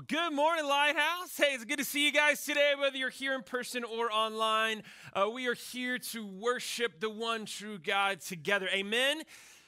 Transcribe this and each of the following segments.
Well, good morning, Lighthouse. Hey, it's good to see you guys today, whether you're here in person or online. We are here to worship the one true God together. Amen?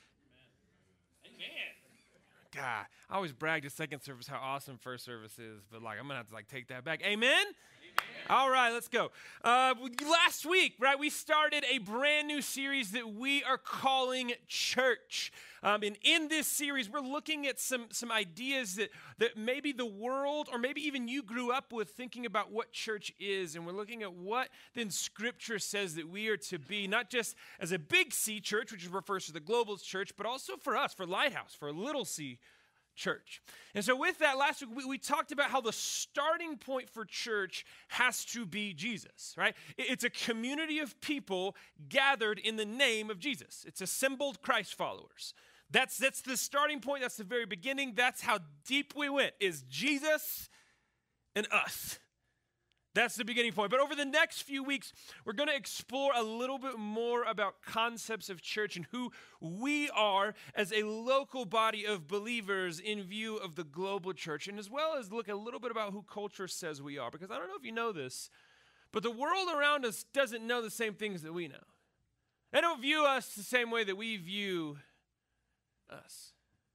Amen. God, I always brag to second service how awesome first service is, but I'm going to have to take that back. Amen? All right, let's go. Last week, right, we started a brand new series that we are calling Church. And in this series, we're looking at some ideas that maybe the world or maybe even you grew up with thinking about what church is. And we're looking at what then Scripture says that we are to be, not just as a big C church, which refers to the global church, but also for us, for Lighthouse, for a little C church. And so with that, last week, we talked about how the starting point for church has to be Jesus, right? It's a community of people gathered in the name of Jesus. It's assembled Christ followers. That's the starting point. That's the very beginning. That's how deep we went, is Jesus and us. That's the beginning point. But over the next few weeks, we're going to explore a little bit more about concepts of church and who we are as a local body of believers in view of the global church, and as well as look a little bit about who culture says we are. Because I don't know if you know this, but the world around us doesn't know the same things that we know. They don't view us the same way that we view us.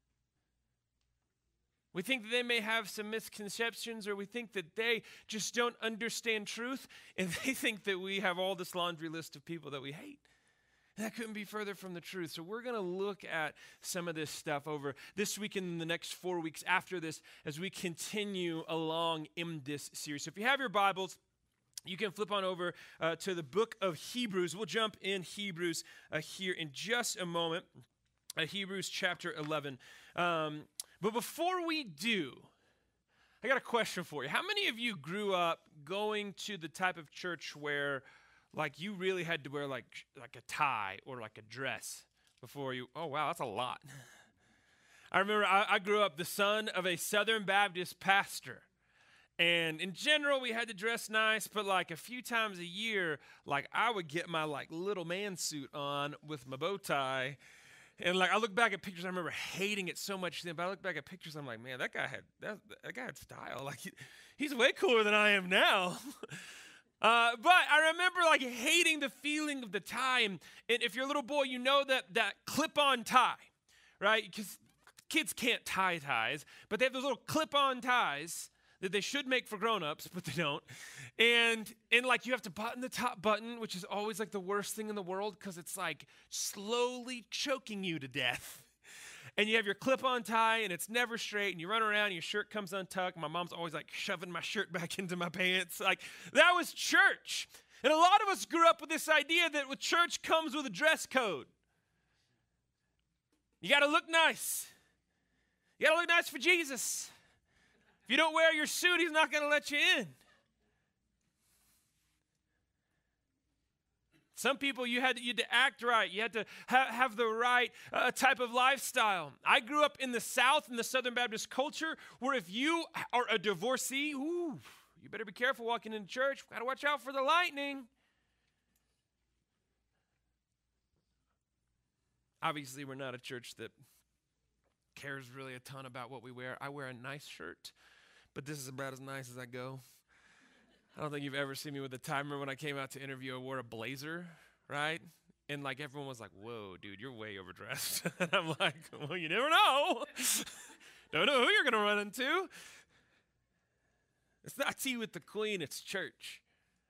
We think that they may have some misconceptions, or we think that they just don't understand truth, and they think that we have all this laundry list of people that we hate. And that couldn't be further from the truth. So we're going to look at some of this stuff over this week and the next 4 weeks after this as we continue along in this series. So if you have your Bibles, you can flip on over to the book of Hebrews. We'll jump in Hebrews here in just a moment. Hebrews chapter 11. But before we do, I got a question for you. How many of you grew up going to the type of church where, you really had to wear like a tie or like a dress before you? Oh, wow, that's a lot. I remember I grew up the son of a Southern Baptist pastor. And in general, we had to dress nice, but a few times a year, I would get my little man suit on with my bow tie. And I look back at pictures, I remember hating it so much then, but I look back at pictures, I'm like, man, that guy had style. He's way cooler than I am now. But I remember hating the feeling of the tie. And if you're a little boy, you know that clip-on tie, right? Because kids can't tie ties, but they have those little clip-on ties that they should make for grown-ups, but they don't. And you have to button the top button, which is always the worst thing in the world because it's slowly choking you to death. And you have your clip-on tie, and it's never straight, and you run around, and your shirt comes untucked. My mom's always shoving my shirt back into my pants. That was church. And a lot of us grew up with this idea that with church comes with a dress code. You got to look nice. You got to look nice for Jesus. If you don't wear your suit, he's not going to let you in. Some people, you had to act right. You had to have the right type of lifestyle. I grew up in the South, in the Southern Baptist culture, where if you are a divorcee, you better be careful walking into church. Got to watch out for the lightning. Obviously, we're not a church that cares really a ton about what we wear. I wear a nice shirt, but this is about as nice as I go. I don't think you've ever seen me with a tie. I remember when I came out to interview, I wore a blazer, right? And everyone was like, whoa, dude, you're way overdressed. And I'm like, well, you never know. Don't know who you're going to run into. It's not tea with the queen, it's church.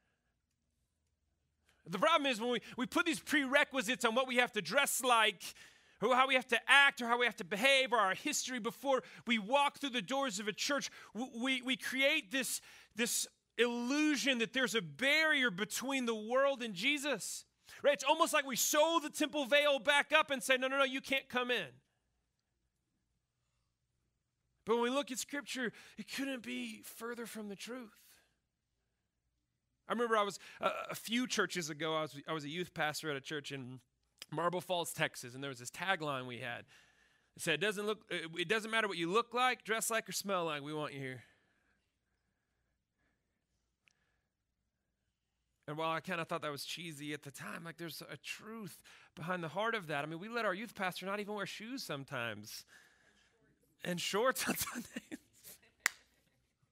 The problem is when we put these prerequisites on what we have to dress like, or how we have to act, or how we have to behave, or our history before we walk through the doors of a church, we create this illusion that there's a barrier between the world and Jesus. Right? It's almost like we sew the temple veil back up and say, no, you can't come in. But when we look at Scripture, it couldn't be further from the truth. I remember I was a few churches ago, I was a youth pastor at a church in Marble Falls, Texas, and there was this tagline we had. It said, it doesn't matter what you look like, dress like, or smell like, we want you here. And while I kind of thought that was cheesy at the time, there's a truth behind the heart of that. I mean, we let our youth pastor not even wear shoes sometimes. And shorts on Sundays.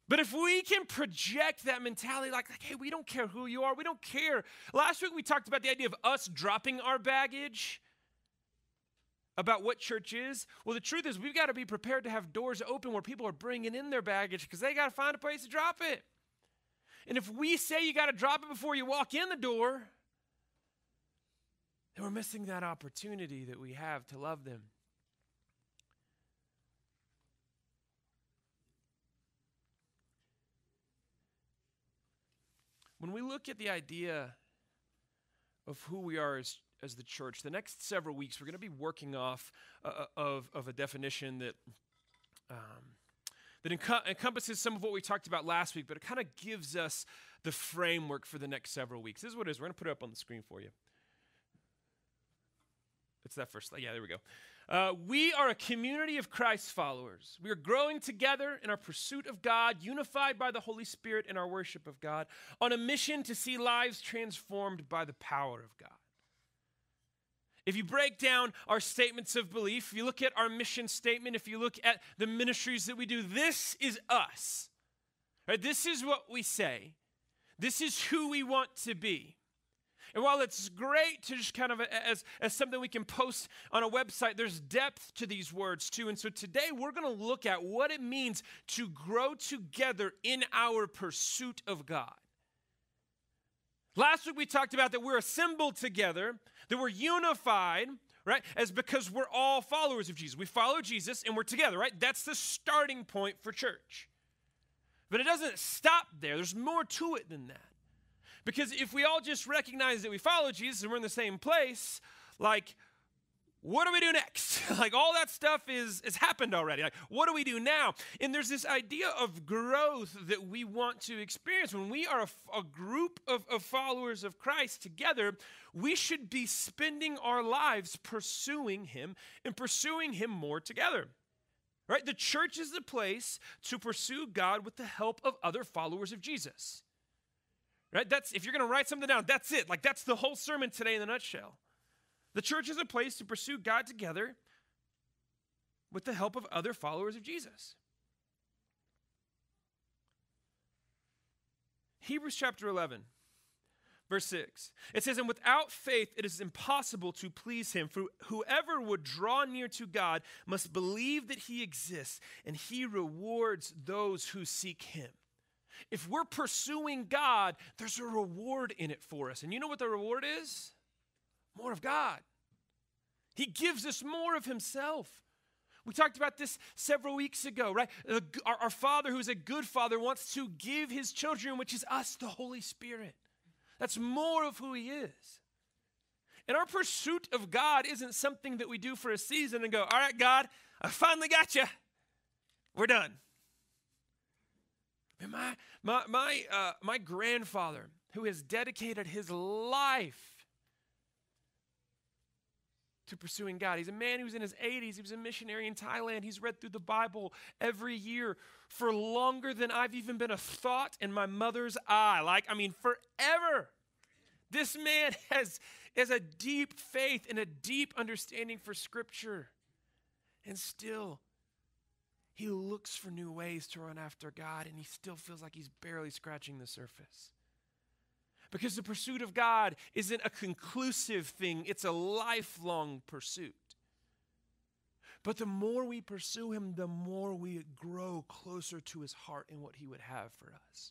But if we can project that mentality like, hey, we don't care who you are, we don't care. Last week we talked about the idea of us dropping our baggage about what church is. Well, the truth is we've got to be prepared to have doors open where people are bringing in their baggage because they got to find a place to drop it. And if we say you got to drop it before you walk in the door, then we're missing that opportunity that we have to love them. When we look at the idea of who we are as the church, the next several weeks we're going to be working off of a definition that encompasses some of what we talked about last week, but it kind of gives us the framework for the next several weeks. This is what it is. We're going to put it up on the screen for you. It's that first slide. Yeah, there we go. We are a community of Christ followers. We are growing together in our pursuit of God, unified by the Holy Spirit in our worship of God, on a mission to see lives transformed by the power of God. If you break down our statements of belief, if you look at our mission statement, if you look at the ministries that we do, this is us. Right? This is what we say. This is who we want to be. And while it's great to just kind of as something we can post on a website, there's depth to these words too. And so today we're going to look at what it means to grow together in our pursuit of God. Last week we talked about that we're assembled together, that we're unified, right? As because we're all followers of Jesus. We follow Jesus and we're together, right? That's the starting point for church. But it doesn't stop there. There's more to it than that. Because if we all just recognize that we follow Jesus and we're in the same place, like, what do we do next? Like, all that stuff is happened already. Like, what do we do now? And there's this idea of growth that we want to experience. When we are a group of followers of Christ together, we should be spending our lives pursuing Him and pursuing Him more together. Right? The church is the place to pursue God with the help of other followers of Jesus. Right? That's, if you're going to write something down, that's it. Like, that's the whole sermon today in a nutshell. The church is a place to pursue God together with the help of other followers of Jesus. Hebrews chapter 11, verse 6. It says, "And without faith it is impossible to please Him. For whoever would draw near to God must believe that He exists, and He rewards those who seek Him." If we're pursuing God, there's a reward in it for us. And you know what the reward is? More of God. He gives us more of Himself. We talked about this several weeks ago, right? Our Father, who's a good Father, wants to give His children, which is us, the Holy Spirit. That's more of who He is. And our pursuit of God isn't something that we do for a season and go, all right, God, I finally got you. We're done. And my grandfather, who has dedicated his life to pursuing God. He's a man who's in his 80s. He was a missionary in Thailand. He's read through the Bible every year for longer than I've even been a thought in my mother's eye. Forever. This man has a deep faith and a deep understanding for Scripture. And still, he looks for new ways to run after God, and he still feels like he's barely scratching the surface. Because the pursuit of God isn't a conclusive thing, it's a lifelong pursuit. But the more we pursue Him, the more we grow closer to His heart and what He would have for us.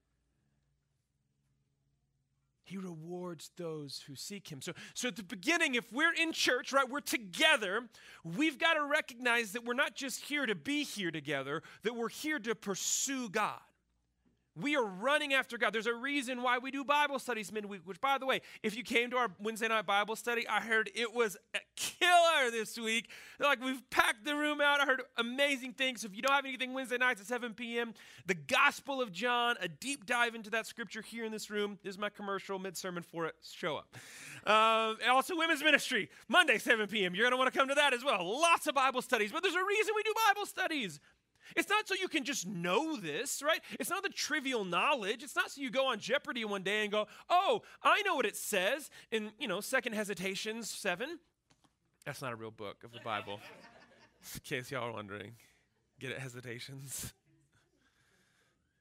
He rewards those who seek Him. So at the beginning, if we're in church, right, we're together, we've got to recognize that we're not just here to be here together, that we're here to pursue God. We are running after God. There's a reason why we do Bible studies midweek, which, by the way, if you came to our Wednesday night Bible study, I heard it was a killer this week. Like, we've packed the room out. I heard amazing things. So if you don't have anything Wednesday nights at 7 p.m., the Gospel of John, a deep dive into that scripture here in this room. This is my commercial mid-sermon for it. Show up. And also women's ministry, Monday, 7 p.m. You're going to want to come to that as well. Lots of Bible studies, but there's a reason we do Bible studies. It's not so you can just know this, right? It's not the trivial knowledge. It's not so you go on Jeopardy one day and go, oh, I know what it says in, 2 Hesitations 7. That's not a real book of the Bible, in case y'all are wondering. Get it, Hesitations?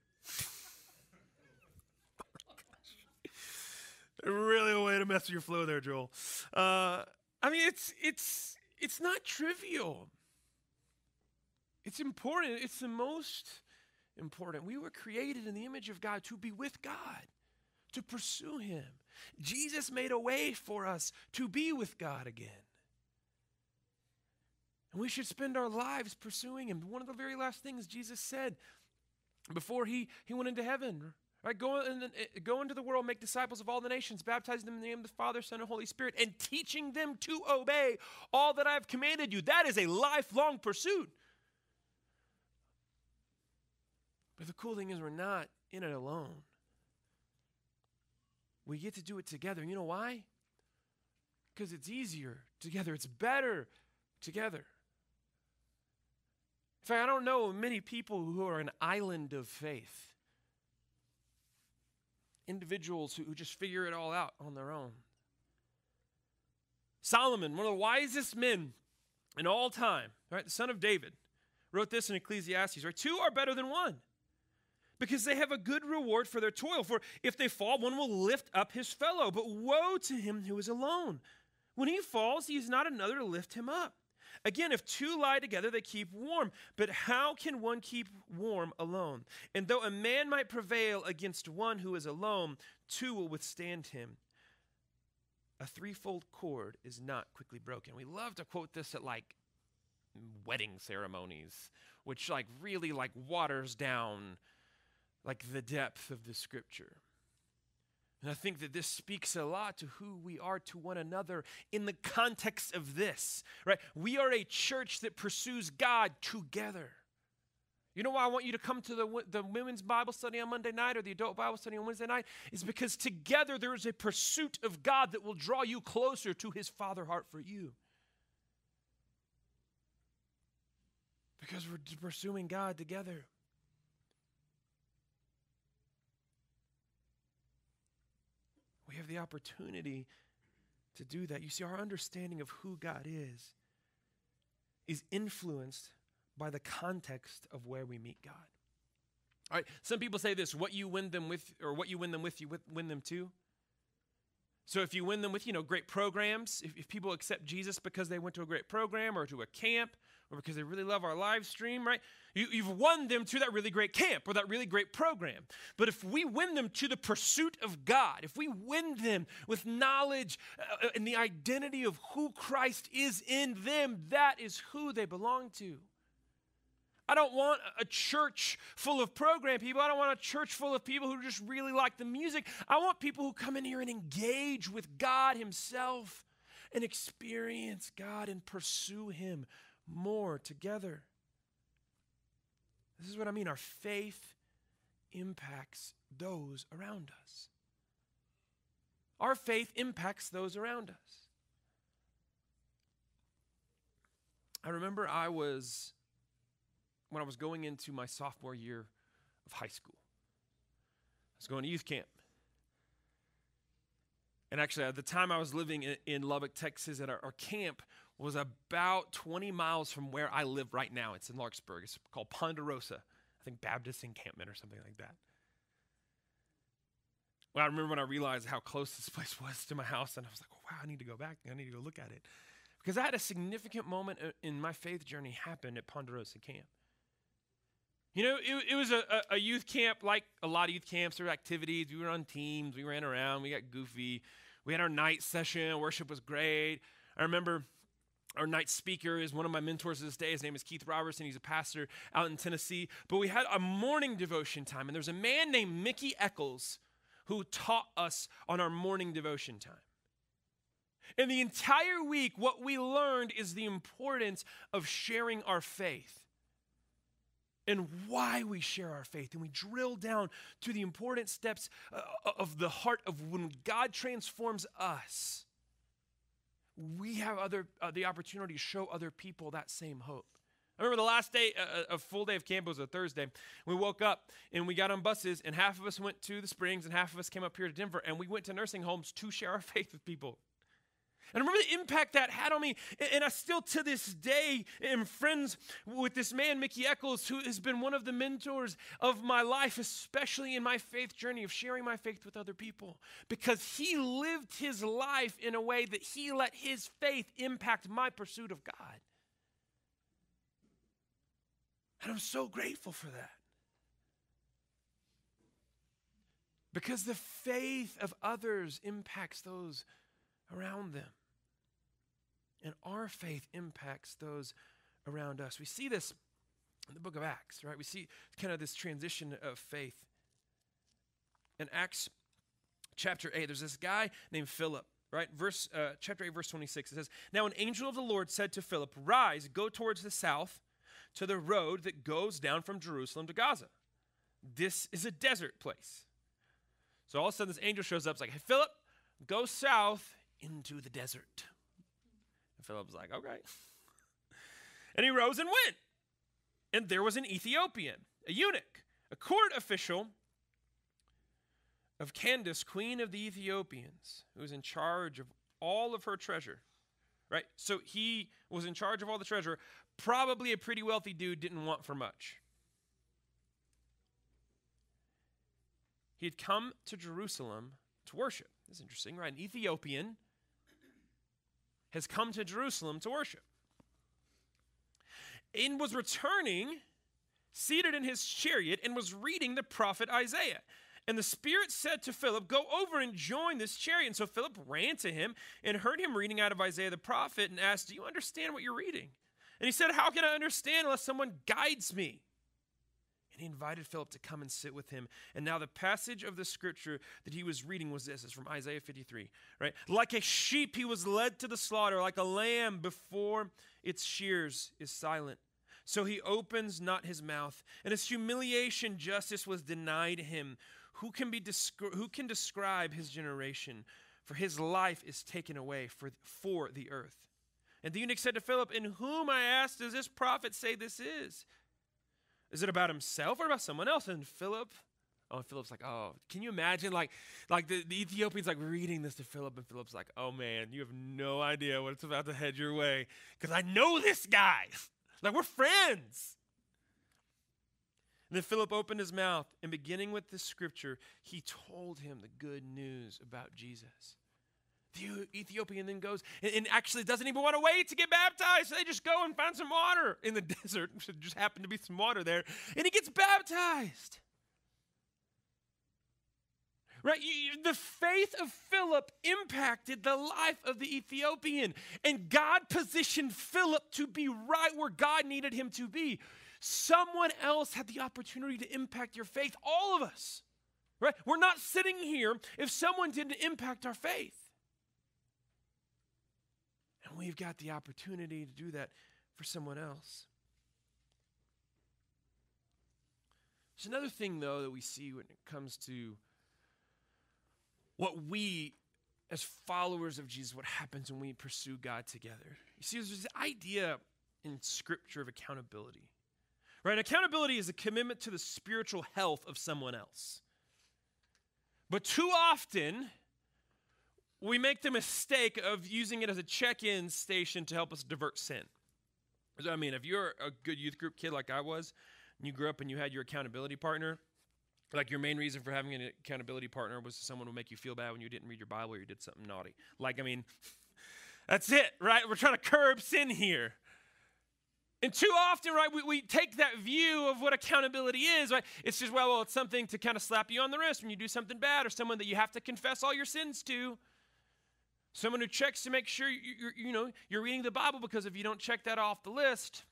Really a way to mess with your flow there, Joel. I mean, it's not trivial. It's important. It's the most important. We were created in the image of God to be with God, to pursue him. Jesus made a way for us to be with God again. And we should spend our lives pursuing him. One of the very last things Jesus said before he went into heaven, right? Go into the world, make disciples of all the nations, baptizing them in the name of the Father, Son, and Holy Spirit, and teaching them to obey all that I have commanded you. That is a lifelong pursuit. But the cool thing is we're not in it alone. We get to do it together. And you know why? Because it's easier together. It's better together. In fact, I don't know many people who are an island of faith. Individuals who just figure it all out on their own. Solomon, one of the wisest men in all time, right, the son of David, wrote this in Ecclesiastes, right? 2 are better than 1 because they have a good reward for their toil. For if they fall, one will lift up his fellow. But woe to him who is alone. When he falls, he has not another to lift him up. Again, if 2 lie together, they keep warm. But how can one keep warm alone? And though a man might prevail against one who is alone, 2 will withstand him. A threefold cord is not quickly broken. We love to quote this at like wedding ceremonies, which like really like waters down like the depth of the scripture. And I think that this speaks a lot to who we are to one another in the context of this, right? We are a church that pursues God together. You know why I want you to come to the women's Bible study on Monday night or the adult Bible study on Wednesday night? Is because together there is a pursuit of God that will draw you closer to his Father heart for you. Because we're pursuing God together. We have the opportunity to do that. You see, our understanding of who God is influenced by the context of where we meet God. All right, some people say this, what you win them with, or what you win them with, you win them to. So if you win them with, great programs, if people accept Jesus because they went to a great program or to a camp or because they really love our live stream, right? You've won them to that really great camp or that really great program. But if we win them to the pursuit of God, if we win them with knowledge and the identity of who Christ is in them, that is who they belong to. I don't want a church full of program people. I don't want a church full of people who just really like the music. I want people who come in here and engage with God himself and experience God and pursue him more together. This is what I mean. Our faith impacts those around us. Our faith impacts those around us. I remember when I was going into my sophomore year of high school. I was going to youth camp. And actually, at the time I was living in Lubbock, Texas, and our camp was about 20 miles from where I live right now. It's in Larkspur. It's called Ponderosa. I think Baptist Encampment or something like that. Well, I remember when I realized how close this place was to my house, and I was like, wow, I need to go back. I need to go look at it. Because I had a significant moment in my faith journey happen at Ponderosa Camp. It was a youth camp, like a lot of youth camps. There were activities. We were on teams. We ran around. We got goofy. We had our night session. Worship was great. I remember our night speaker is one of my mentors to this day. His name is Keith Robertson. He's a pastor out in Tennessee. But we had a morning devotion time, and there's a man named Mickey Eccles who taught us on our morning devotion time. And the entire week, what we learned is the importance of sharing our faith. And why we share our faith. And we drill down to the important steps of the heart of when God transforms us. We have the opportunity to show other people that same hope. I remember the last day, a full day of camp, was a Thursday. We woke up and we got on buses, and half of us went to the Springs and half of us came up here to Denver, and we went to nursing homes to share our faith with people. And I remember the impact that had on me. And I still to this day am friends with this man, Mickey Eccles, who has been one of the mentors of my life, especially in my faith journey of sharing my faith with other people. Because he lived his life in a way that he let his faith impact my pursuit of God. And I'm so grateful for that. Because the faith of others impacts those around them. And our faith impacts those around us. We see this in the book of Acts, right? We see kind of this transition of faith. In Acts chapter 8, there's this guy named Philip, right? Chapter 8, verse 26, it says, "Now an angel of the Lord said to Philip, 'Rise, go towards the south to the road that goes down from Jerusalem to Gaza. This is a desert place.'" So all of a sudden this angel shows up, it's like, "Hey, Philip, go south into the desert." Philip was like, "Okay." And he rose and went. And there was an Ethiopian, a eunuch, a court official of Candace, queen of the Ethiopians, who was in charge of all of her treasure. Right? So he was in charge of all the treasure. Probably a pretty wealthy dude, didn't want for much. He had come to Jerusalem to worship. That's interesting, right? An Ethiopian has come to Jerusalem to worship. And was returning, seated in his chariot, and was reading the prophet Isaiah. And the Spirit said to Philip, "Go over and join this chariot." And so Philip ran to him and heard him reading out of Isaiah the prophet and asked, "Do you understand what you're reading?" And he said, "How can I understand unless someone guides me?" And he invited Philip to come and sit with him. And now the passage of the scripture that he was reading was this. It's from Isaiah 53, right? "Like a sheep he was led to the slaughter, like a lamb before its shears is silent. So he opens not his mouth. And his humiliation justice was denied him. Who can describe his generation? For his life is taken away for the earth." And the eunuch said to Philip, "In whom, I asked, does this prophet say this is? Is it about himself or about someone else?" And Philip's like, "Oh, can you imagine like the Ethiopian's like reading this to Philip, and Philip's like, 'Oh man, you have no idea what's about to head your way because I know this guy. Like we're friends.' And then Philip opened his mouth, and beginning with this scripture, he told him the good news about Jesus. The Ethiopian then goes and actually doesn't even want to wait to get baptized. So they just go and find some water in the desert. There just happened to be some water there. And he gets baptized. Right? The faith of Philip impacted the life of the Ethiopian. And God positioned Philip to be right where God needed him to be. Someone else had the opportunity to impact your faith. All of us. Right? We're not sitting here if someone didn't impact our faith. And we've got the opportunity to do that for someone else. There's another thing, though, that we see when it comes to what we, as followers of Jesus, what happens when we pursue God together. You see, there's this idea in Scripture of accountability. Right? Accountability is a commitment to the spiritual health of someone else. But too often, we make the mistake of using it as a check-in station to help us divert sin. I mean, if you're a good youth group kid like I was, and you grew up and you had your accountability partner, like your main reason for having an accountability partner was someone who would make you feel bad when you didn't read your Bible or you did something naughty. Like, I mean, that's it, right? We're trying to curb sin here. And too often, right, we take that view of what accountability is, right? It's just, well, it's something to kind of slap you on the wrist when you do something bad, or someone that you have to confess all your sins to. Someone who checks to make sure you're reading the Bible, because if you don't check that off the list,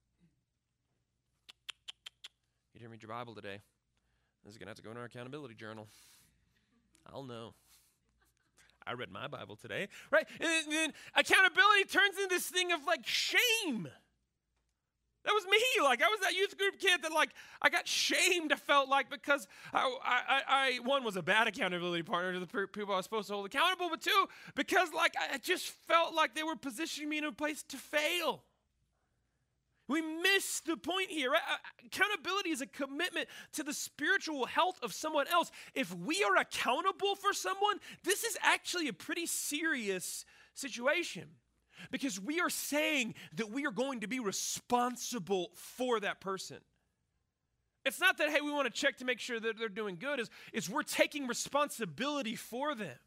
you didn't read your Bible today. This is going to have to go in our accountability journal. I'll know. I read my Bible today, right? And then accountability turns into this thing of like shame. That was me. Like I was that youth group kid that like I got shamed. I felt like because I one was a bad accountability partner to the people I was supposed to hold accountable, but two, because like I just felt like they were positioning me in a place to fail. We miss the point here. Right? Accountability is a commitment to the spiritual health of someone else. If we are accountable for someone, this is actually a pretty serious situation. Because we are saying that we are going to be responsible for that person. It's not that, hey, we want to check to make sure that they're doing good. It's we're taking responsibility for them.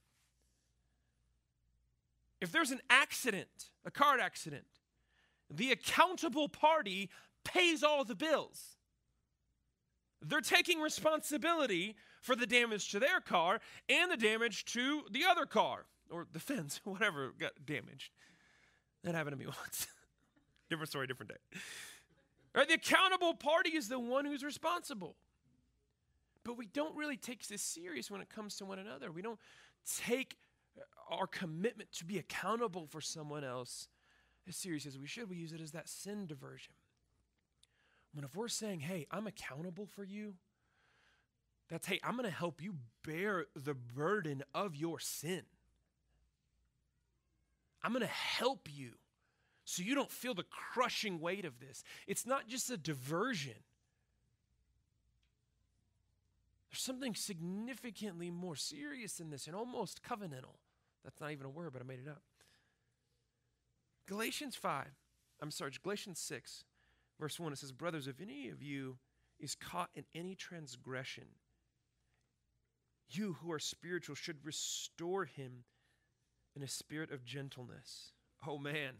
If there's an accident, a car accident, the accountable party pays all the bills. They're taking responsibility for the damage to their car and the damage to the other car, or the fence, whatever got damaged. That happened to me once. Different story, different day. Right? The accountable party is the one who's responsible. But we don't really take this serious when it comes to one another. We don't take our commitment to be accountable for someone else as serious as we should. We use it as that sin diversion. When if we're saying, hey, I'm accountable for you, that's, hey, I'm going to help you bear the burden of your sin. I'm going to help you so you don't feel the crushing weight of this. It's not just a diversion. There's something significantly more serious in this and almost covenantal. That's not even a word, but I made it up. Galatians 6, verse 1, it says, brothers, if any of you is caught in any transgression, you who are spiritual should restore him in a spirit of gentleness. Oh, man.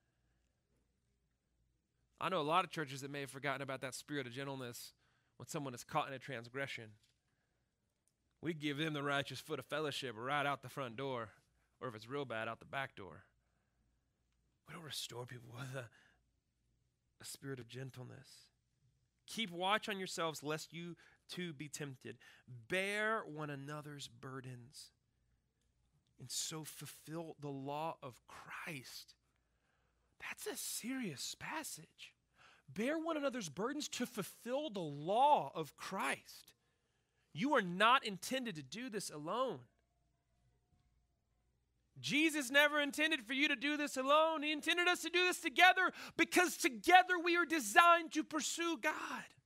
I know a lot of churches that may have forgotten about that spirit of gentleness when someone is caught in a transgression. We give them the righteous foot of fellowship right out the front door, or if it's real bad, out the back door. We don't restore people with a spirit of gentleness. Keep watch on yourselves lest you too be tempted. Bear one another's burdens and so fulfill the law of Christ. That's a serious passage. Bear one another's burdens to fulfill the law of Christ. You are not intended to do this alone. Jesus never intended for you to do this alone. He intended us to do this together because together we are designed to pursue God.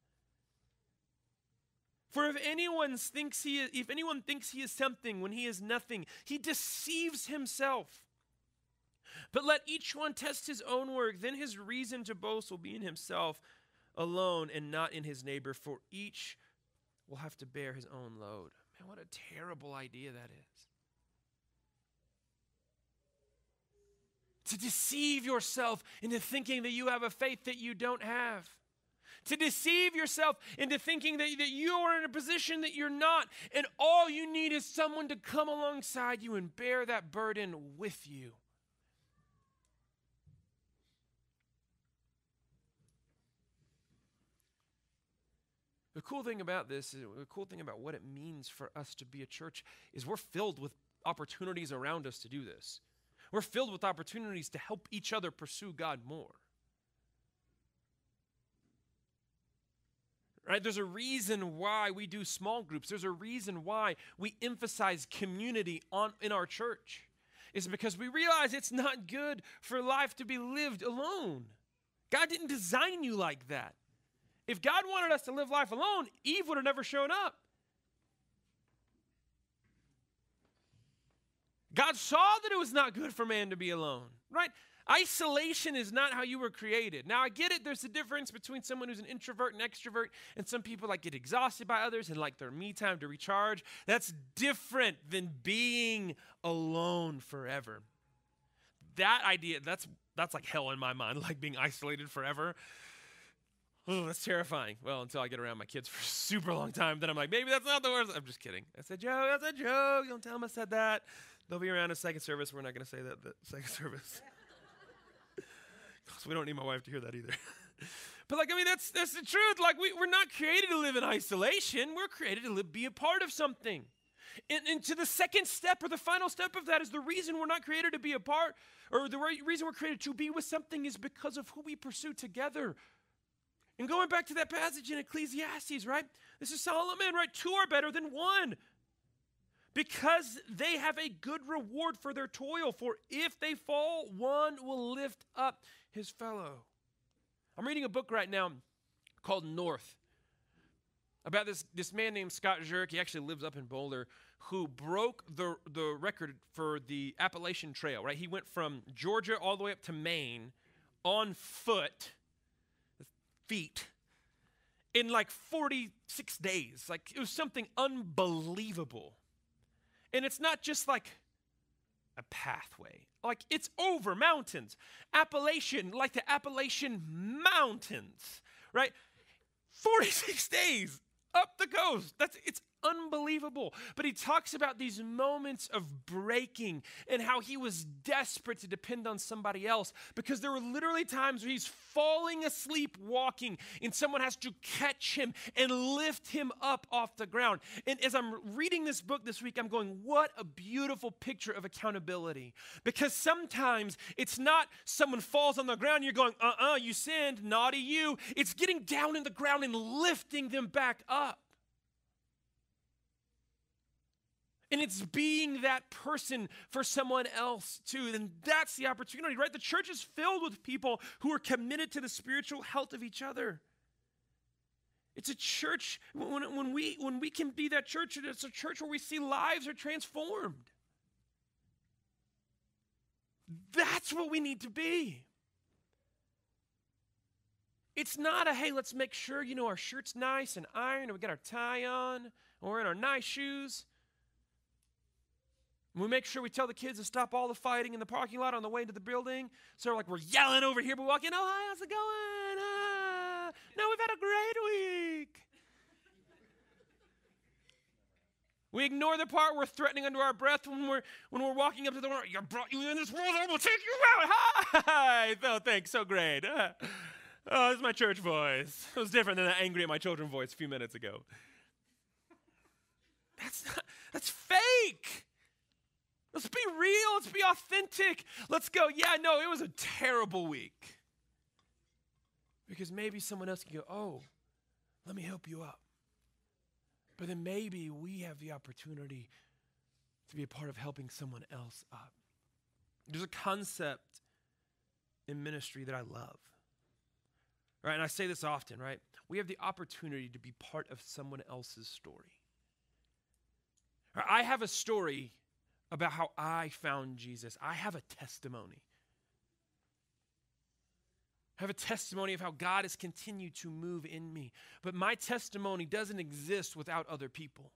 For if anyone thinks he is something when he is nothing, he deceives himself. But let each one test his own work, then his reason to boast will be in himself alone and not in his neighbor, for each will have to bear his own load. Man, what a terrible idea that is. To deceive yourself into thinking that you have a faith that you don't have. To deceive yourself into thinking that you are in a position that you're not, and all you need is someone to come alongside you and bear that burden with you. The cool thing about this, the cool thing about what it means for us to be a church is we're filled with opportunities around us to do this. We're filled with opportunities to help each other pursue God more. Right? There's a reason why we do small groups. There's a reason why we emphasize community in our church. It's because we realize it's not good for life to be lived alone. God didn't design you like that. If God wanted us to live life alone, Eve would have never shown up. God saw that it was not good for man to be alone, right? Isolation is not how you were created. Now, I get it. There's a difference between someone who's an introvert and extrovert, and some people get exhausted by others and like their me time to recharge. That's different than being alone forever. That idea, that's like hell in my mind, like being isolated forever. Oh, that's terrifying. Well, until I get around my kids for a super long time, then I'm like, maybe that's not the worst. I'm just kidding. That's a joke. That's a joke. Don't tell them I said that. They'll be around in second service. We're not going to say that second service. Because we don't need my wife to hear that either. But that's the truth. We're not created to live in isolation. We're created to be a part of something. And to the second step or the final step of that is the reason we're not created to be a part, or the reason we're created to be with something is because of who we pursue together. And going back to that passage in Ecclesiastes, right? This is Solomon, right? Two are better than one because they have a good reward for their toil. For if they fall, one will lift up his fellow. I'm reading a book right now called North. about this man named Scott Jurek. He actually lives up in Boulder, who broke the record for the Appalachian Trail, right? He went from Georgia all the way up to Maine on feet, in like 46 days. Like, it was something unbelievable. And it's not just like a pathway. Like, it's over mountains. Appalachian, like the Appalachian Mountains, right? 46 days up the coast. It's unbelievable. But he talks about these moments of breaking and how he was desperate to depend on somebody else, because there were literally times where he's falling asleep walking and someone has to catch him and lift him up off the ground. And as I'm reading this book this week, I'm going, what a beautiful picture of accountability. Because sometimes it's not someone falls on the ground and you're going, you sinned, naughty you. It's getting down in the ground and lifting them back up. And it's being that person for someone else too. And that's the opportunity, right? The church is filled with people who are committed to the spiritual health of each other. It's a church, when we can be that church, it's a church where we see lives are transformed. That's what we need to be. It's not a, hey, let's make sure, our shirt's nice and ironed and we got our tie on and we're in our nice shoes. We make sure we tell the kids to stop all the fighting in the parking lot on the way to the building. So we're yelling over here, but walking, oh, hi, how's it going? No, we've had a great week. We ignore the part we're threatening under our breath when we're walking up to the door. You brought you in this world, I will take you out. Hi. Oh, thanks, so great. Oh, this is my church voice. It was different than the angry at my children voice a few minutes ago. That's fake. Let's be real. Let's be authentic. Let's go, yeah, no, it was a terrible week. Because maybe someone else can go, oh, let me help you up. But then maybe we have the opportunity to be a part of helping someone else up. There's a concept in ministry that I love. Right, and I say this often, right? We have the opportunity to be part of someone else's story. Right, I have a story about how I found Jesus. I have a testimony. I have a testimony of how God has continued to move in me. But my testimony doesn't exist without other people.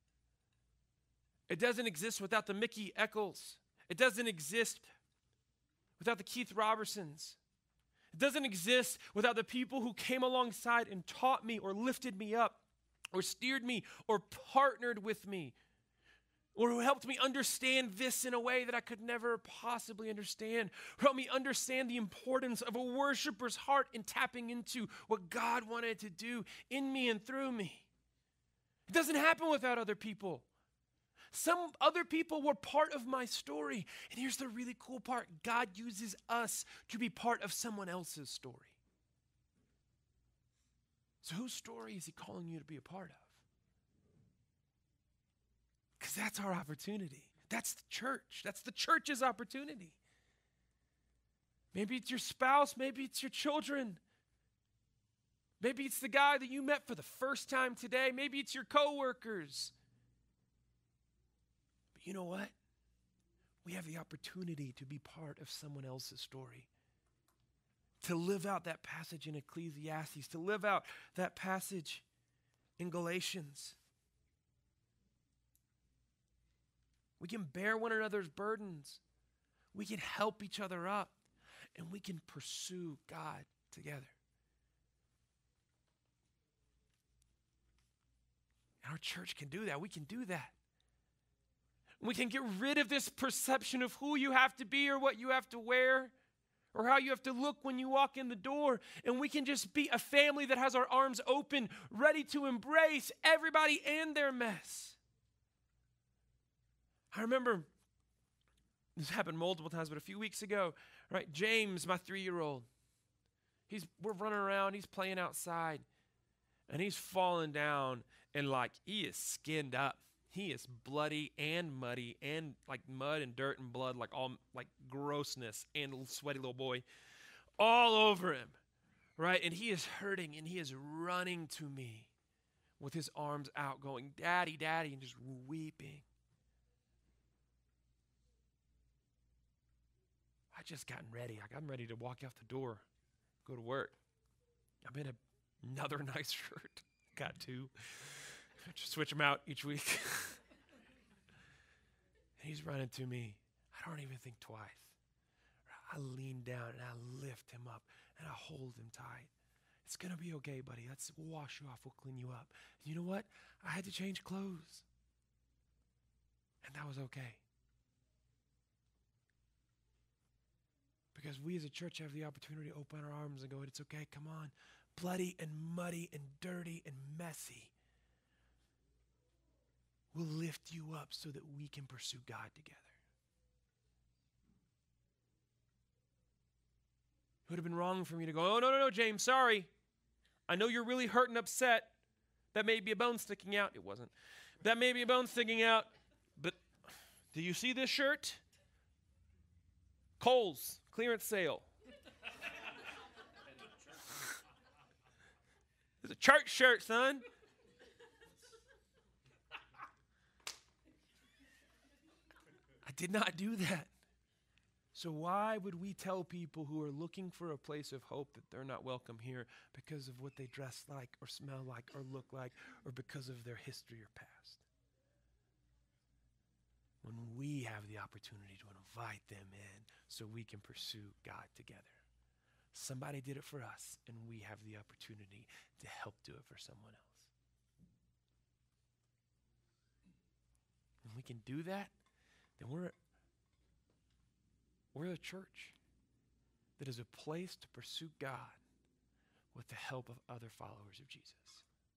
It doesn't exist without the Mickey Eccles. It doesn't exist without the Keith Robertsons. It doesn't exist without the people who came alongside and taught me or lifted me up or steered me or partnered with me, or who helped me understand this in a way that I could never possibly understand, who helped me understand the importance of a worshiper's heart in tapping into what God wanted to do in me and through me. It doesn't happen without other people. Some other people were part of my story. And here's the really cool part. God uses us to be part of someone else's story. So whose story is he calling you to be a part of? Because that's our opportunity. That's the church. That's the church's opportunity. Maybe it's your spouse. Maybe it's your children. Maybe it's the guy that you met for the first time today. Maybe it's your coworkers. But you know what? We have the opportunity to be part of someone else's story. To live out that passage in Ecclesiastes. To live out that passage in Galatians. We can bear one another's burdens. We can help each other up. And we can pursue God together. And our church can do that. We can do that. We can get rid of this perception of who you have to be or what you have to wear or how you have to look when you walk in the door. And we can just be a family that has our arms open, ready to embrace everybody and their mess. I remember, this happened multiple times, but a few weeks ago, right, James, my 3-year-old, we're running around, he's playing outside, and he's falling down, and he is skinned up. He is bloody and muddy, and like mud and dirt and blood, all grossness, and a sweaty little boy, all over him, right? And he is hurting, and he is running to me with his arms out going, "Daddy, Daddy," and just weeping. I just gotten ready. I'm ready to walk out the door, go to work. I'm in another nice shirt. Got two. Just switch them out each week. And he's running to me. I don't even think twice. I lean down and I lift him up and I hold him tight. It's going to be okay, buddy. We'll wash you off. We'll clean you up. And you know what? I had to change clothes. And that was okay. Because we as a church have the opportunity to open our arms and go, it's okay, come on. Bloody and muddy and dirty and messy. We'll lift you up so that we can pursue God together. It would have been wrong for me to go, "Oh, no, James, sorry. I know you're really hurt and upset. That may be a bone sticking out." It wasn't. "That may be a bone sticking out, but do you see this shirt? Kohl's, clearance sale. It's a church shirt, son." I did not do that. So why would we tell people who are looking for a place of hope that they're not welcome here because of what they dress like or smell like or look like or because of their history or past? When we have the opportunity to invite them in so we can pursue God together. Somebody did it for us, and we have the opportunity to help do it for someone else. When we can do that, then we're a church that is a place to pursue God with the help of other followers of Jesus.